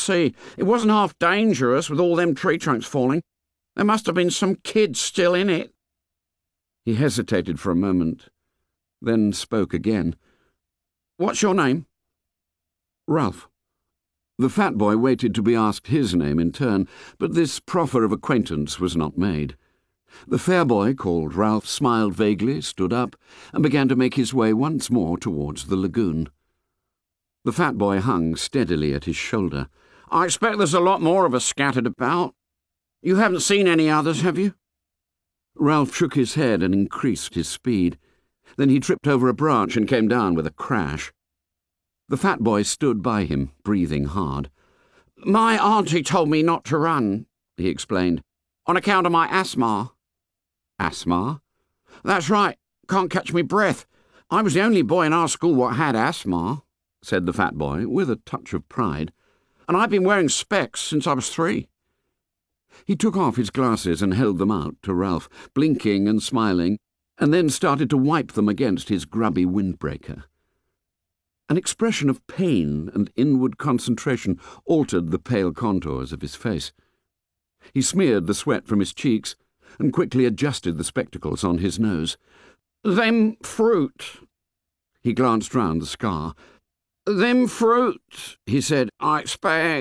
see. It wasn't half dangerous with all them tree trunks falling. There must have been some kids still in it." He hesitated for a moment, then spoke again. "What's your name?" "Ralph." The fat boy waited to be asked his name in turn, but this proffer of acquaintance was not made. The fair boy, called Ralph, smiled vaguely, stood up, and began to make his way once more towards the lagoon. The fat boy hung steadily at his shoulder. "I expect there's a lot more of us scattered about. You haven't seen any others, have you?" Ralph shook his head and increased his speed. Then he tripped over a branch and came down with a crash. The fat boy stood by him, breathing hard. "My auntie told me not to run," he explained, "on account of my asthma." "Asthma?" "That's right. Can't catch me breath. I was the only boy in our school what had asthma," said the fat boy, with a touch of pride. "And I've been wearing specs since I was 3. He took off his glasses and held them out to Ralph, blinking and smiling, and then started to wipe them against his grubby windbreaker. An expression of pain and inward concentration altered the pale contours of his face. He smeared the sweat from his cheeks and quickly adjusted the spectacles on his nose. "Them fruit." He glanced round the scar. "Them fruit," he said, "I expect."